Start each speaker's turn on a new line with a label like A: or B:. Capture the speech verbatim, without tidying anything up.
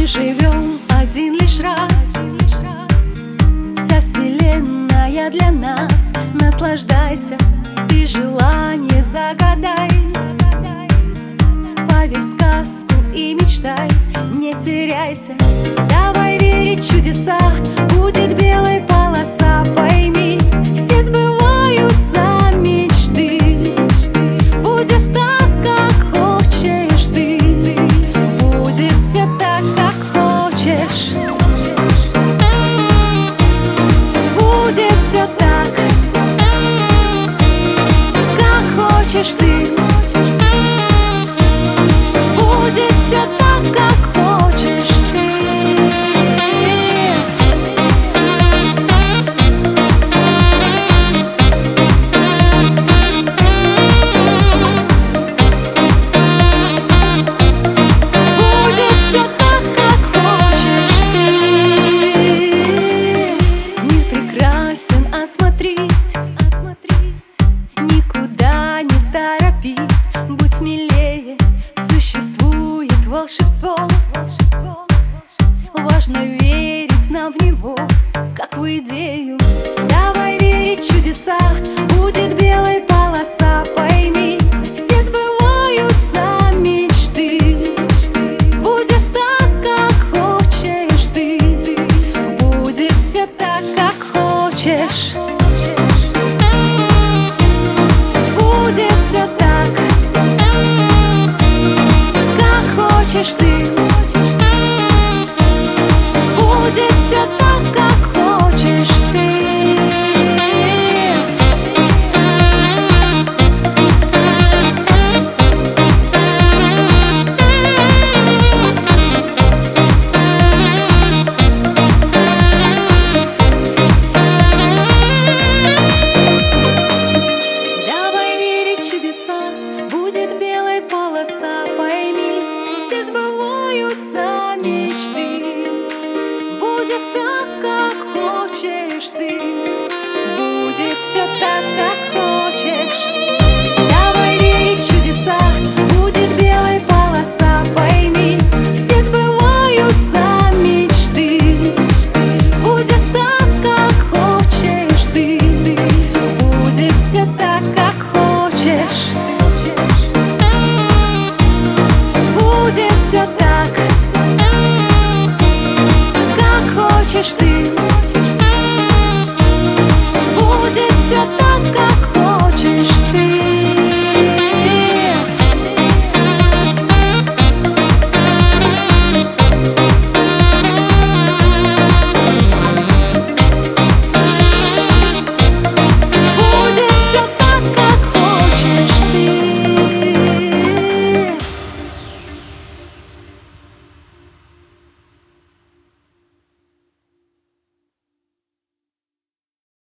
A: живем один лишь раз, вся вселенная для нас. Наслаждайся, ты желание загадай, поверь в сказку и мечтай, не теряйся. Давай верить в чудеса, будет белая полоса. Пойми, все сбываются мечты. Будет так, как хочешь ты, будет все так, как хочешь. Будет все так, как хочешь ты. Будет все так, как хочешь ты. Будет все так, как хочешь ты. Мир прекрасен, осмотрись, осмотрись, никуда не торопись, будь смелее. Существует волшебство, волшебство, важно верить нам в него, как в идею. Давай верить в чудеса, будет белая полоса. Пойми, все сбываются мечты. Будет так, как хочешь ты, будет все так, как хочешь. Будет все так, хочешь ты. Будет все так, как хочешь ты. Давай верить в чудеса, будет белая полоса. Пойми, все сбываются мечты. Будет так, как хочешь ты. Будет все так, как хочешь. Давай верить в чудеса, будет белая полоса. Пойми, все сбываются мечты. Будет так, как хочешь ты. Будет все так, как хочешь. Будет все так, как хочешь ты.